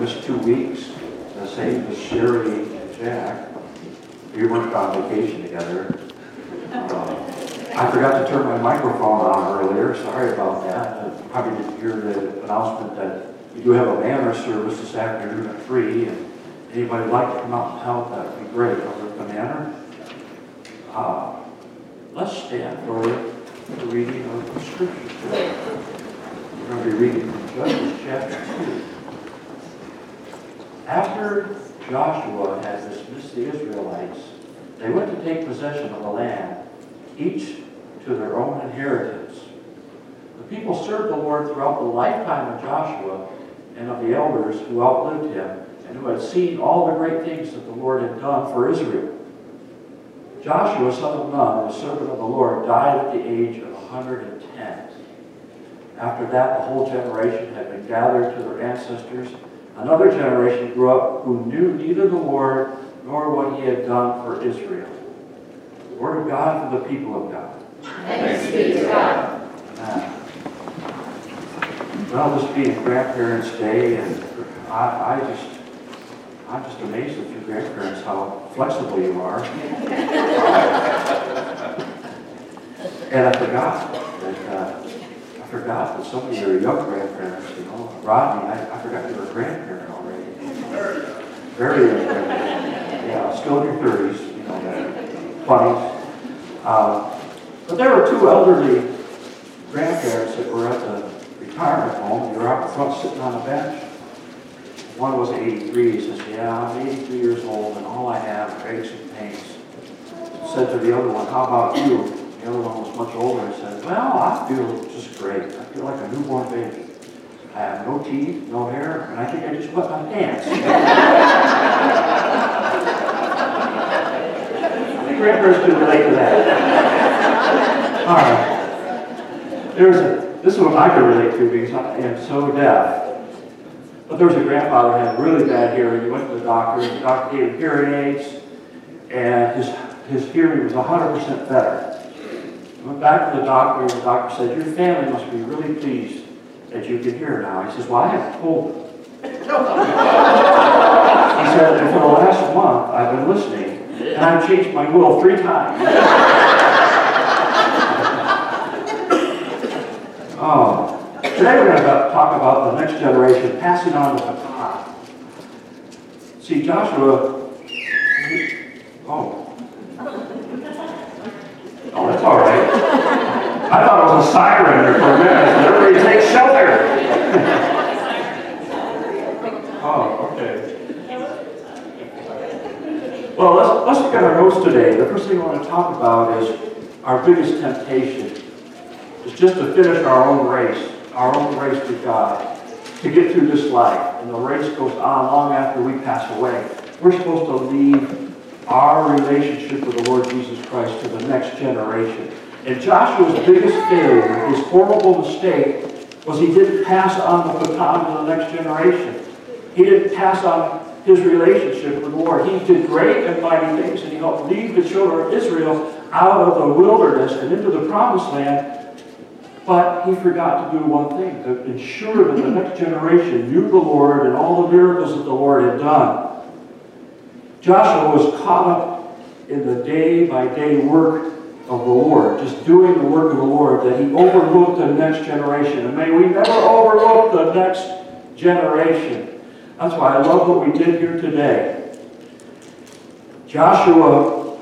missed 2 weeks. The same with Sherry and Jack. We weren't on vacation together. I forgot to turn my microphone on earlier. Sorry about that. I probably didn't hear the announcement that we do have a banner service this afternoon at 3. And anybody would like to come out and help, that would be great. Over at the banner. Let's stand for the reading of the scripture today. We're going to be reading from Judges chapter 2. After Joshua had dismissed the Israelites, they went to take possession of the land, each to their own inheritance. The people served the Lord throughout the lifetime of Joshua and of the elders who outlived him and who had seen all the great things that the Lord had done for Israel. Joshua, son of Nun, the servant of the Lord, died at the age of 110. After that, the whole generation had been gathered to their ancestors. Another generation grew up who knew neither the Lord nor what he had done for Israel. The word of God for the people of God. Thanks be to God. Well, this being Grandparents' Day, and I'm just amazed at you grandparents how flexible you are. And I forgot that some of you are young grandparents, you know. Rodney, I forgot you were a grandparent already. Very young grandparent. Yeah, still in your 30s, you know, 20s. But there were 2 elderly grandparents that were at the retirement home. They were out front sitting on a bench. One was 83. He says, yeah, I'm 83 years old and all I have are aches and pains. Said to the other one, how about you? The other one was much older and said, well, I feel just great. I feel like a newborn baby. I have no teeth, no hair, and I think I just wet my pants. I think grandparents can relate to that. All right. This is what I can relate to because I am so deaf. But there was a grandfather who had really bad hearing. He went to the doctor. The doctor gave him hearing aids, and his hearing was 100% better. He went back to the doctor, and the doctor said, your family must be really pleased that you can hear now. He says, well, I haven't told them. He said, and for the last month, I've been listening, and I've changed my will 3 times. Oh. Today we're going to talk about the next generation passing on the baton. See, Joshua, oh, that's all right. I thought it was a siren there for a minute. Everybody take shelter. Oh, okay. Well, let's look at our notes today. The first thing I want to talk about is our biggest temptation is just to finish our own race with God, to get through this life. And the race goes on long after we pass away. We're supposed to leave our relationship with the Lord Jesus Christ to the next generation. And Joshua's biggest failure, his horrible mistake, was he didn't pass on the baton to the next generation. He didn't pass on his relationship with the Lord. He did great and mighty things, and he helped lead the children of Israel out of the wilderness and into the promised land. But he forgot to do one thing, to ensure that the next generation knew the Lord and all the miracles that the Lord had done. Joshua was caught up in the day-by-day work of the Lord, just doing the work of the Lord, that he overlooked the next generation. And may we never overlook the next generation. That's why I love what we did here today. Joshua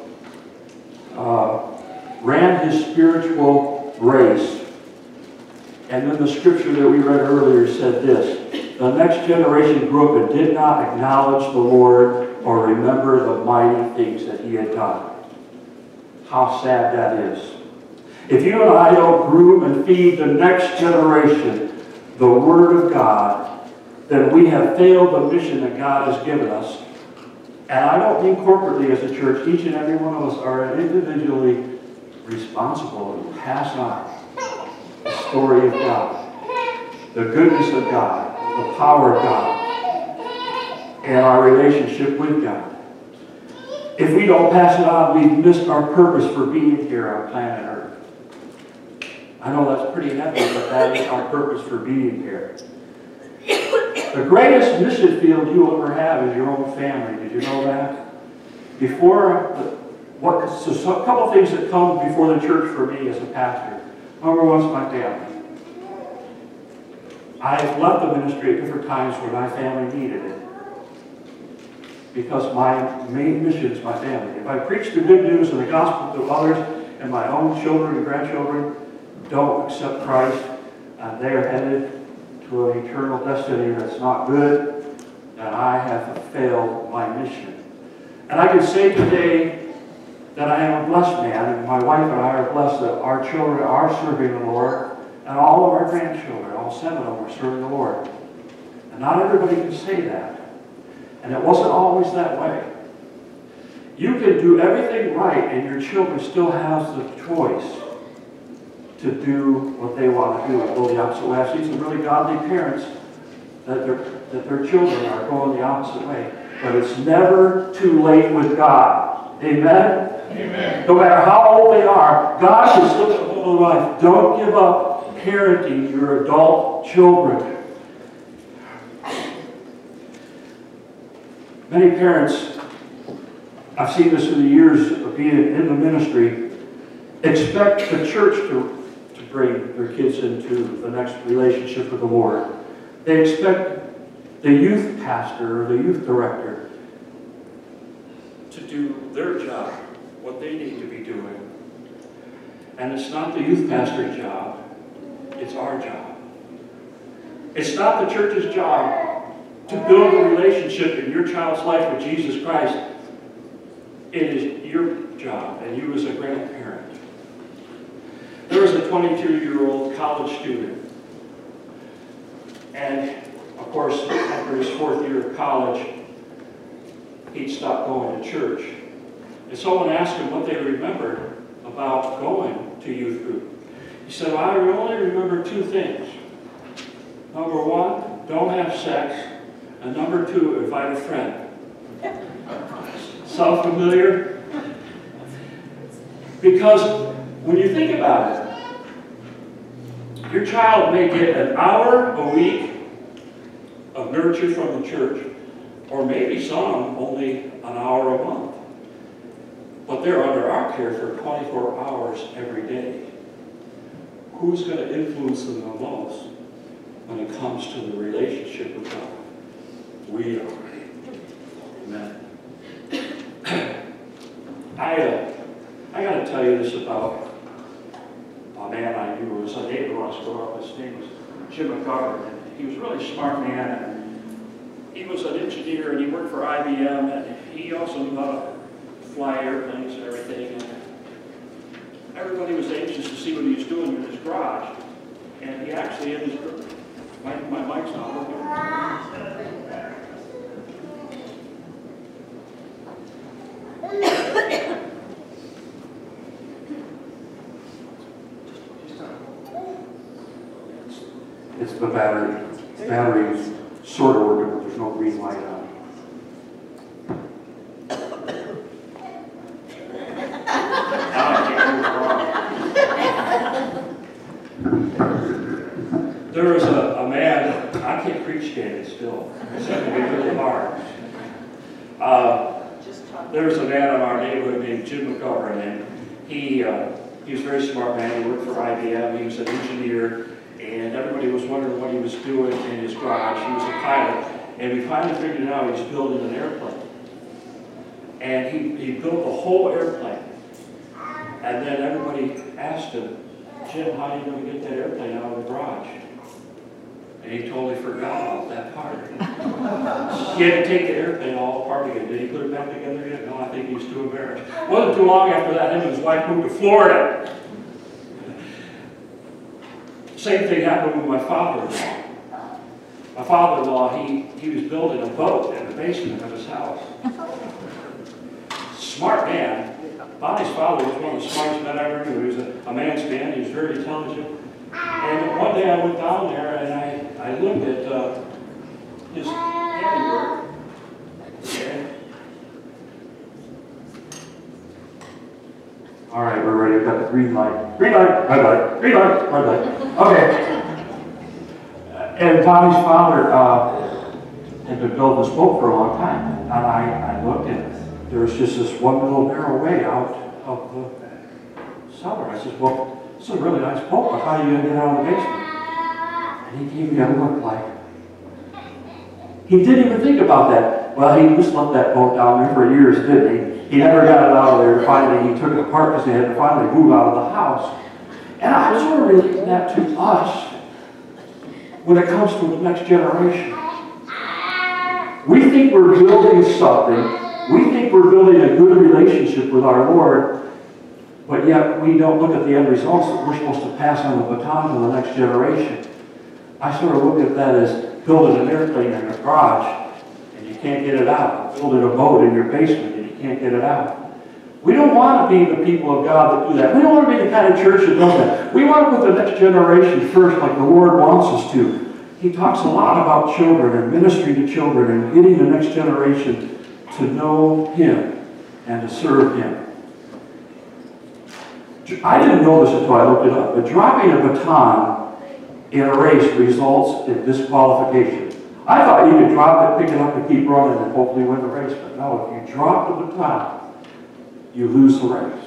ran his spiritual race. And then the scripture that we read earlier said this: the next generation grew up and did not acknowledge the Lord or remember the mighty things that he had done. How sad that is. If you and I don't groom and feed the next generation the Word of God, then we have failed the mission that God has given us. And I don't mean corporately as a church. Each and every one of us are individually responsible to pass on the story of God, the goodness of God, the power of God, and our relationship with God. If we don't pass it on, we've missed our purpose for being here on planet Earth. I know that's pretty heavy, but that is our purpose for being here. The greatest mission field you'll ever have is your own family. Did you know that? So a couple of things that come before the church for me as a pastor. Number one is my family. I've left the ministry at different times when my family needed it. Because my main mission is my family. If I preach the good news and the gospel to others, and my own children and grandchildren don't accept Christ, and they are headed to an eternal destiny that's not good, then I have failed my mission. And I can say today that I am a blessed man, and my wife and I are blessed that our children are serving the Lord, and all of our grandchildren, all 7 of them, are serving the Lord. And not everybody can say that. And it wasn't always that way. You can do everything right, and your children still have the choice to do what they want to do and go the opposite way. I've seen some really godly parents that their children are going the opposite way. But it's never too late with God. Amen? Amen. No matter how old they are, God can still get a hold of life. Don't give up parenting your adult children. Many parents, I've seen this in the years of being in the ministry, expect the church to bring their kids into the next relationship with the Lord. They expect the youth pastor or the youth director to do their job, what they need to be doing. And it's not the youth pastor's job, it's our job. It's not the church's job to build a relationship in your child's life with Jesus Christ. It is your job, and you as a grandparent. There was a 22-year-old college student, and of course, after his 4th year of college, he'd stopped going to church. And someone asked him what they remembered about going to youth group. He said, well, I only remember 2 things. Number 1, don't have sex. And number 2, invite a friend. Sound familiar? Because when you think about it, your child may get an hour a week of nurture from the church, or maybe some only an hour a month. But they're under our care for 24 hours every day. Who's going to influence them the most when it comes to the relationship with God? We are. Amen. I got to tell you this about a man I knew who was a neighbor when I was growing up. His name was Jim McGovern. He was a really smart man. And he was an engineer, and he worked for IBM, and he also knew how to fly airplanes and everything. And everybody was anxious to see what he was doing in his garage. And he actually, in his my mic's not working. It's the battery. The battery is sort of working, but there's no green light on. There was a man, I can't preach standing still. It's going to be really hard. There was a man in our neighborhood named Jim McGovern, and he was a very smart man. He worked for IBM. He was an engineer, and everybody was wondering what he was doing in his garage. He was a pilot, and we finally figured out he was building an airplane. And he built the whole airplane. And then everybody asked him, Jim, how are you going to get that airplane out of the garage? And he totally forgot about that part. He had to take the airplane all apart again. Did he put it back together yet? No, I think he was too embarrassed. It wasn't too long after that, him and his wife moved to Florida. Same thing happened with my father-in-law. My father-in-law, he was building a boat in the basement of his house. Smart man. Bonnie's father was one of the smartest men I ever knew. He was a man's man. He was very intelligent. And one day I went down there and I looked at his handiwork. And all right, we're ready. We've got the green light. Green light, red light. Green light, red light. Okay. And Tommy's father had been building this boat for a long time. And I looked, and there was just this one little narrow way out of the cellar. I said, well, this is a really nice boat, but how are you going to get out of the basement? And he gave me a look like, he didn't even think about that. Well, he just left that boat down there for years, didn't he? He never got it out of there. Finally, he took it apart because they had to finally move out of the house. And I was sort of relating that to us when it comes to the next generation. We think we're building something. We think we're building a good relationship with our Lord, but yet we don't look at the end results that we're supposed to pass on the baton to the next generation. I sort of look at that as building an airplane in a garage and you can't get it out. Building a boat in your basement and you can't get it out. We don't want to be the people of God that do that. We don't want to be the kind of church that does that. We want to put the next generation first like the Lord wants us to. He talks a lot about children and ministry to children and getting the next generation to know Him and to serve Him. I didn't know this until I looked it up, but dropping a baton in a race results in disqualification. I thought you could drop it, pick it up, and keep running and hopefully win the race. But no, if you drop the baton, you lose the race.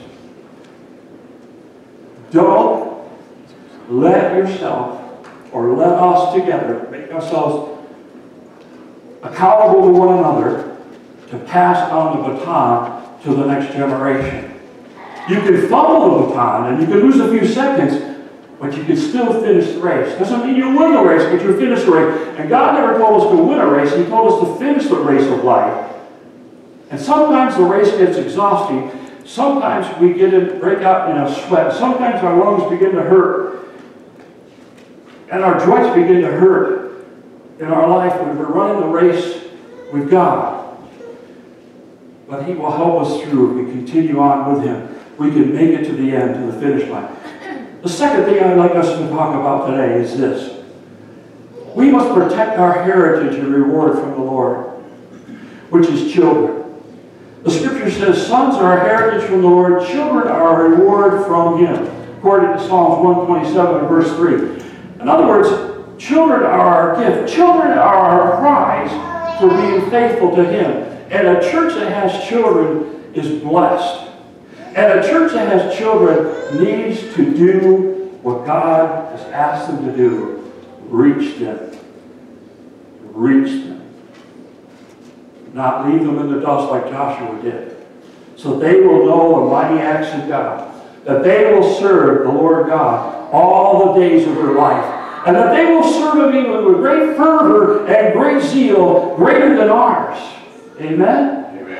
Don't let yourself or let us together make ourselves accountable to one another to pass on the baton to the next generation. You can fumble the baton and you can lose a few seconds, but you can still finish the race. Doesn't mean you win the race, but you finish the race. And God never told us to win a race. He told us to finish the race of life. And sometimes the race gets exhausting. Sometimes we break out in a sweat. Sometimes our lungs begin to hurt. And our joints begin to hurt in our life when we're running the race with God. But He will help us through if we continue on with Him. We can make it to the end, to the finish line. The second thing I'd like us to talk about today is this. We must protect our heritage and reward from the Lord, which is children. The Scripture says, sons are a heritage from the Lord, children are a reward from Him, according to Psalms 127, verse 3. In other words, children are our gift. Children are our prize for being faithful to Him. And a church that has children is blessed. And a church that has children needs to do what God has asked them to do. Reach them. Reach them. Not leave them in the dust like Joshua did. So they will know the mighty acts of God. That they will serve the Lord God all the days of their life. And that they will serve Him with great fervor and great zeal, greater than ours. Amen?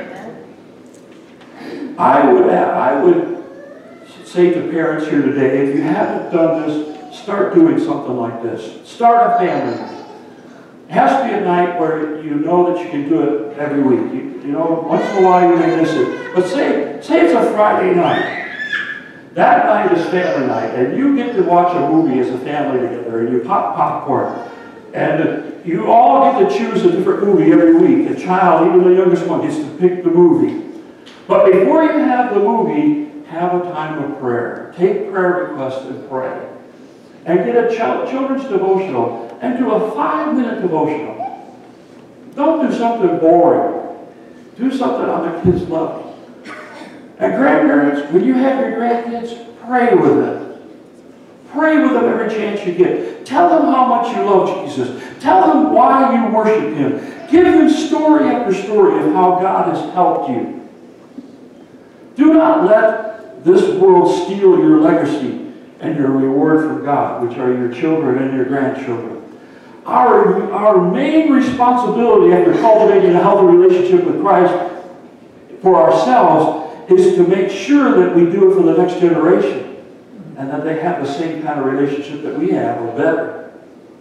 I would say to parents here today, if you haven't done this, start doing something like this. Start a family night. It has to be a night where you know that you can do it every week. You know, once in a while you may miss it. But say it's a Friday night. That night is family night, and you get to watch a movie as a family together, and you pop popcorn. And you all get to choose a different movie every week. The child, even the youngest one, gets to pick the movie. But before you have the movie, have a time of prayer. Take prayer requests and pray. And get a children's devotional and do a 5-minute devotional. Don't do something boring. Do something on the kids' level. And grandparents, when you have your grandkids, pray with them. Pray with them every chance you get. Tell them how much you love Jesus. Tell them why you worship Him. Give them story after story of how God has helped you. Do not let this world steal your legacy and your reward from God, which are your children and your grandchildren. Our main responsibility after cultivating a healthy relationship with Christ for ourselves is to make sure that we do it for the next generation and that they have the same kind of relationship that we have or better.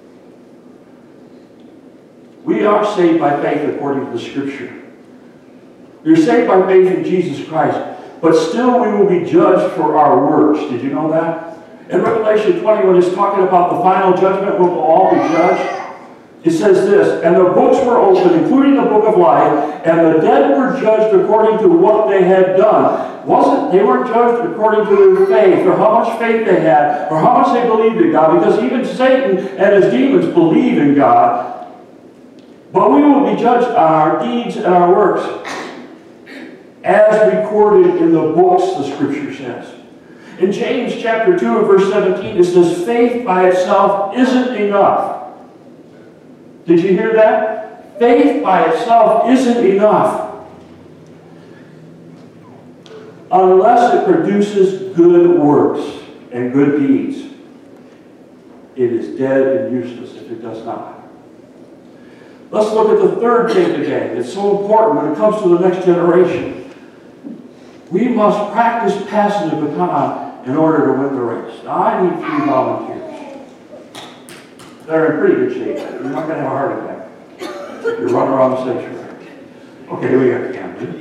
We are saved by faith according to the Scripture. You're saved by faith in Jesus Christ. But still we will be judged for our works. Did you know that? In Revelation 20, when it's talking about the final judgment, we'll all be judged. It says this, and the books were opened, including the book of life, and the dead were judged according to what they had done. They weren't judged according to their faith, or how much faith they had, or how much they believed in God, because even Satan and his demons believe in God. But we will be judged on our deeds and our works, as recorded in the books, the Scripture says. In James chapter 2 and verse 17, it says, faith by itself isn't enough. Did you hear that? Faith by itself isn't enough unless it produces good works and good deeds. It is dead and useless if it does not. Let's look at the third thing today. It's so important when it comes to the next generation. We must practice passing the baton in order to win the race. Now, I need 3 volunteers. They're in pretty good shape. You're not going to have a heart attack. You're running around the sanctuary. Okay, we got Camden.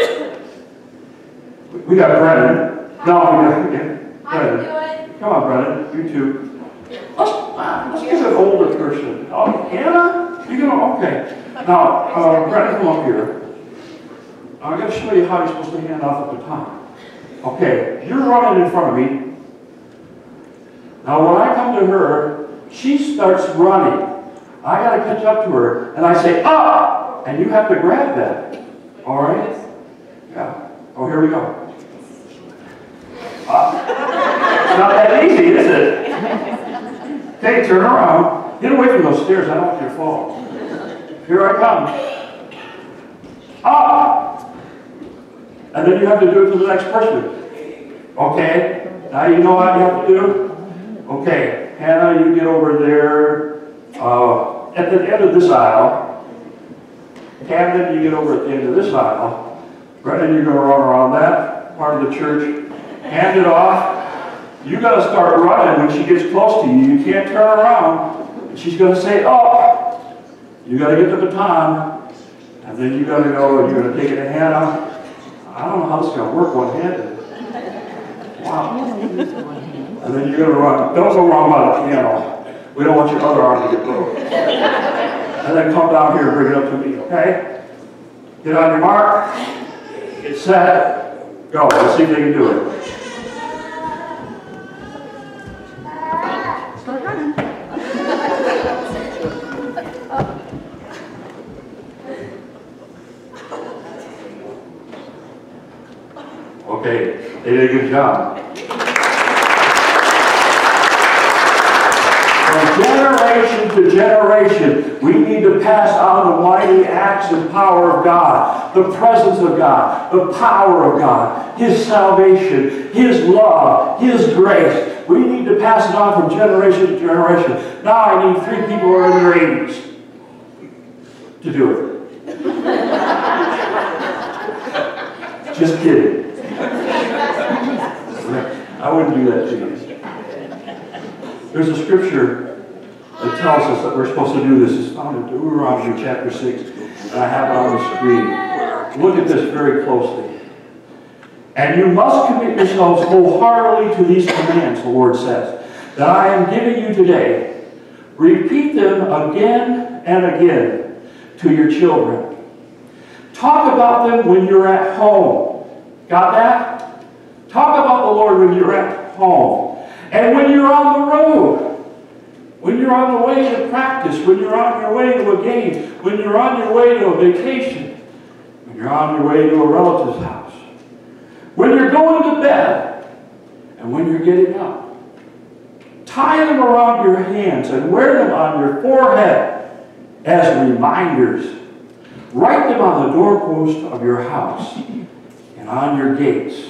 We got Brennan. No, we got Brennan. Come on, Brennan. You too. Let's get an older person. Oh, Hannah? You're going to, okay. Now, Brennan, come up here. I'm going to show you how you're supposed to hand off the baton. Okay, you're running in front of me. Now, when I come to her, she starts running. I got to catch up to her, and I say, up! And you have to grab that. All right? Yeah. Oh, here we go. It's not that easy, is it? Okay, turn around. Get away from those stairs. I don't want you to fall. Here I come. Up! And then you have to do it to the next person. Okay? Now you know what you have to do? Okay. Hannah, you get over there at the end of this aisle. Camden, you get over at the end of this aisle. Brennan, you're going to run around that part of the church. Hand it off. You got to start running when she gets close to you. You can't turn around. She's going to say, oh. You got to get the baton. And then you got to go and you're going to take it to Hannah. I don't know how this is going to work one-handed. Wow. And then you're going to run. Don't go wrong by the piano. We don't want your other arm to get broke. And then come down here and bring it up to me, okay? Get on your mark. Get set. Go. Let's see if they can do it. Start running. Okay. They did a good job. From generation to generation, we need to pass on the mighty acts and power of God, the presence of God, the power of God, His salvation, His love, His grace. We need to pass it on from generation to generation. Now I need 3 people who are in their 80s to do it. Just kidding. I wouldn't do that to you. There's a scripture that tells us that we're supposed to do this. It's found in Deuteronomy chapter 6, and I have it on the screen. Look at this very closely. And you must commit yourselves wholeheartedly to these commands, the Lord says, that I am giving you today. Repeat them again and again to your children. Talk about them when you're at home. Got that? Talk about the Lord when you're at home. And when you're on the road, when you're on the way to practice, when you're on your way to a game, when you're on your way to a vacation, when you're on your way to a relative's house, when you're going to bed, and when you're getting up. Tie them around your hands and wear them on your forehead as reminders. Write them on the doorpost of your house and on your gates.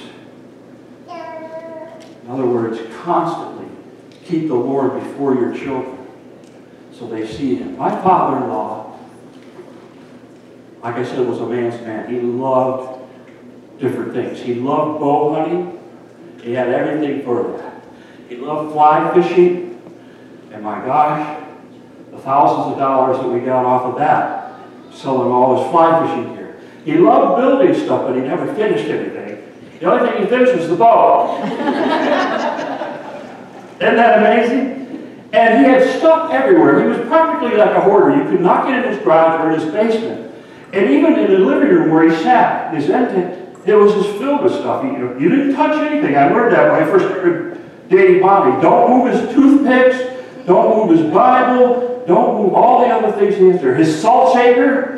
In other words, constantly keep the Lord before your children so they see Him. My father-in-law, like I said, was a man's man. He loved different things. He loved bow hunting. He had everything for that. He loved fly fishing. And my gosh, the thousands of dollars that we got off of that, selling all his fly fishing gear. He loved building stuff, but he never finished anything. The only thing he finished was the bow. Isn't that amazing? And he had stuff everywhere. He was practically like a hoarder. You could not get in his garage or in his basement. And even in the living room where he sat, his end, it was just filled with stuff. You didn't touch anything. I learned that when I first started dating Bobby. Don't move his toothpicks. Don't move his Bible. Don't move all the other things he has there. His salt shaker.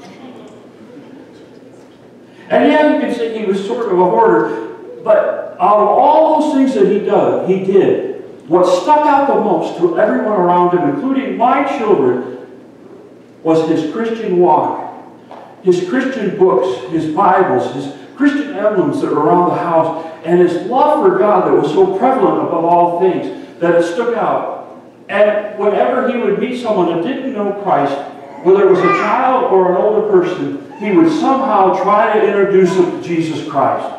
And yeah, you can say he was sort of a hoarder. But out of all those things that he did, what stuck out the most to everyone around him, including my children, was his Christian walk. His Christian books, his Bibles, his Christian emblems that were around the house, and his love for God that was so prevalent above all things that it stuck out. And whenever he would meet someone that didn't know Christ, whether it was a child or an older person, he would somehow try to introduce them to Jesus Christ.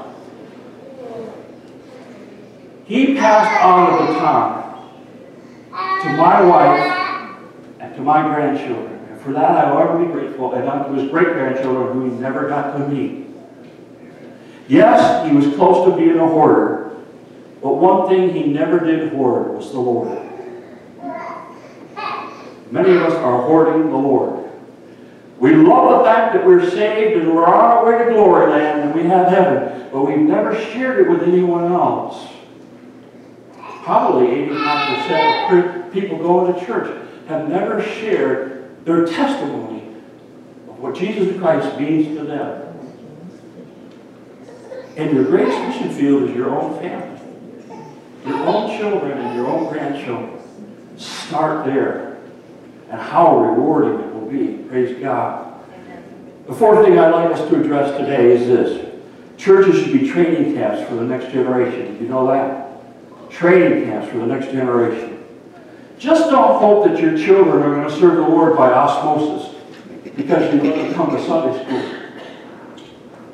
He passed on the baton to my wife and to my grandchildren. And for that, I will ever be grateful. And to his great-grandchildren who he never got to meet. Yes, he was close to being a hoarder. But one thing he never did hoard was the Lord. Many of us are hoarding the Lord. We love the fact that we're saved and we're on our way to glory land and we have heaven. But we've never shared it with anyone else. Probably 85% of people going to church have never shared their testimony of what Jesus Christ means to them. And your greatest mission field is your own family. Your own children and your own grandchildren. Start there. And how rewarding it will be. Praise God. The fourth thing I'd like us to address today is this. Churches should be training camps for the next generation. Did you know that? Training camps for the next generation. Just don't hope that your children are going to serve the Lord by osmosis because you let them come to Sunday school.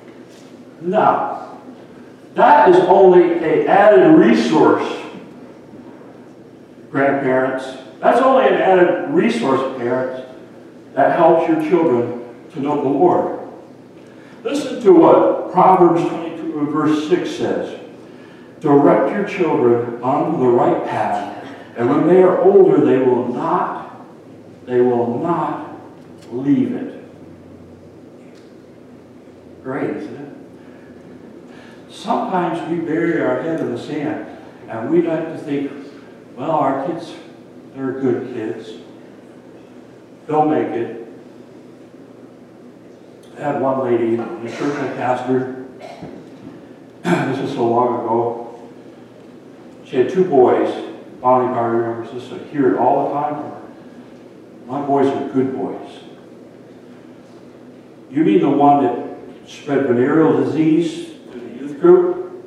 No. That is only an added resource, grandparents. That's only an added resource, parents, that helps your children to know the Lord. Listen to what Proverbs 22 verse 6 says. Direct your children onto the right path, and when they are older, they will not leave it. Great, isn't it? Sometimes we bury our head in the sand, and we like to think, well, our kids, they're good kids. They'll make it. I had one lady in the church I pastored. This was so long ago. She had two boys. Bonnie probably remembers this. I hear it all the time from her. My boys are good boys. You mean the one that spread venereal disease to the youth group?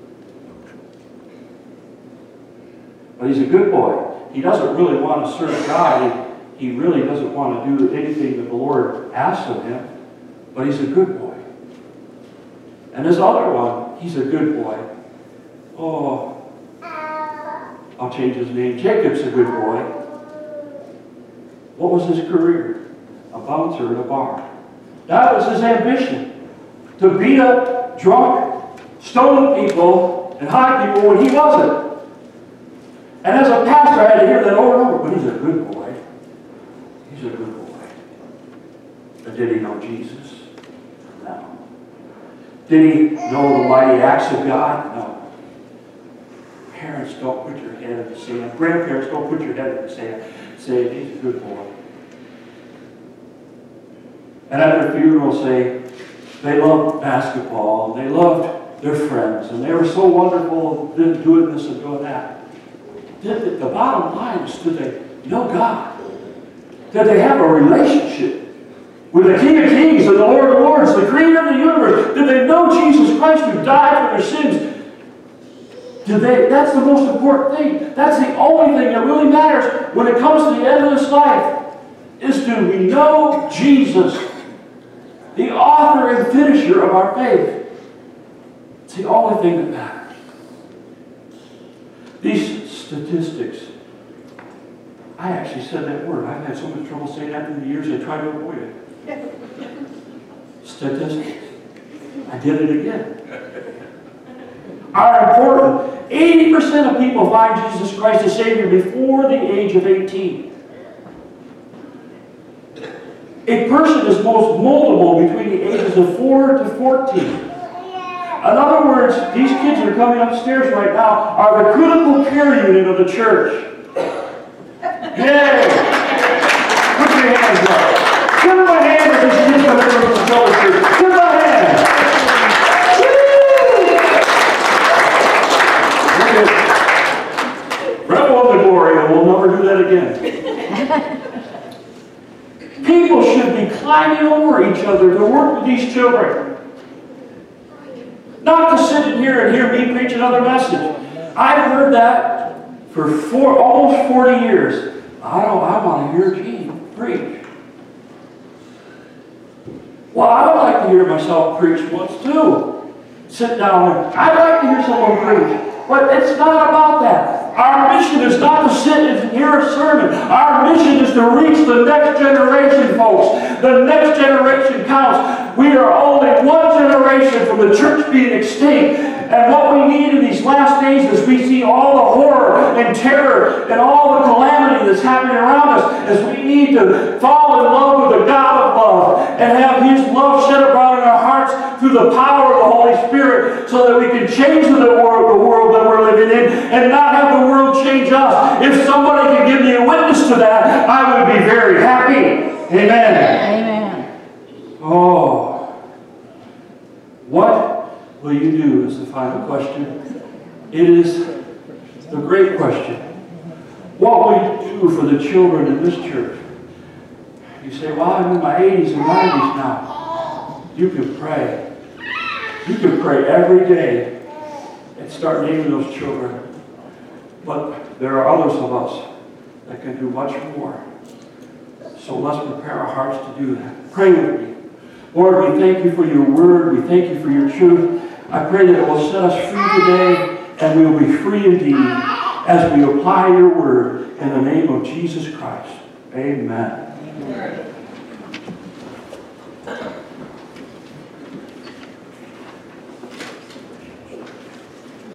But he's a good boy. He doesn't really want to serve God. He really doesn't want to do anything that the Lord asks of him. But he's a good boy. And this other one, he's a good boy. Oh, I'll change his name. Jacob's a good boy. What was his career? A bouncer at a bar. That was his ambition. To beat up drunk, stone people, and high people when he wasn't. And as a pastor, I had to hear that over and over. But he's a good boy. He's a good boy. But did he know Jesus? No. Did he know the mighty acts of God? No. Parents, don't put your head in the sand. Grandparents, don't put your head in the sand. Say, he's a good boy. And at their funeral, say, they loved basketball, and they loved their friends, and they were so wonderful doing this and doing that. The bottom line is, did they know God? Did they have a relationship with the King of Kings and the Lord of Lords, the Creator of the universe? Did they know Jesus Christ who died for their sins? That's the most important thing. That's the only thing that really matters when it comes to the end of this life. Is do we know Jesus, the author and finisher of our faith? It's the only thing that matters. These statistics, I actually said that word. I've had so much trouble saying that through the years I tried to avoid it. Statistics. I did it again. are important. 80% of people find Jesus Christ as Savior before the age of 18. A person is most moldable between the ages of 4 to 14. In other words, these kids that are coming upstairs right now are the critical care unit of the church. Yay! Put your hands up. Give them a hand if this kid's coming from the church. Give them a hand. Rebel of the glory, and we'll never do that again. People should be climbing over each other to work with these children. Not to sit in here and hear me preach another message. I've heard that for almost 40 years. I want to hear Gene preach. Well, I would like to hear myself preach once too. Sit down and I'd like to hear someone preach. But it's not about that. Our mission is not to sit and hear a sermon. Our mission is to reach the next generation, folks. The next generation counts. We are only one generation from the church being extinct. And what we need in these last days as we see all the horror and terror and all the calamity that's happening around us is we need to fall in love with the God of love and have His love shed abroad in our hearts through the power of the Holy Spirit so that we can change the world that we're living in and not have the world change us. If somebody can give me a witness to that, I would be very happy. Amen. Amen. Oh. What will you do is the final question. It is the great question. What will you do for the children in this church? You say, well, I'm in my 80s and 90s now. You can pray. You can pray every day and start naming those children. But there are others of us that can do much more. So let's prepare our hearts to do that. Pray with me. Lord, we thank you for your word. We thank you for your truth. I pray that it will set us free today, and we will be free indeed as we apply your word in the name of Jesus Christ. Amen.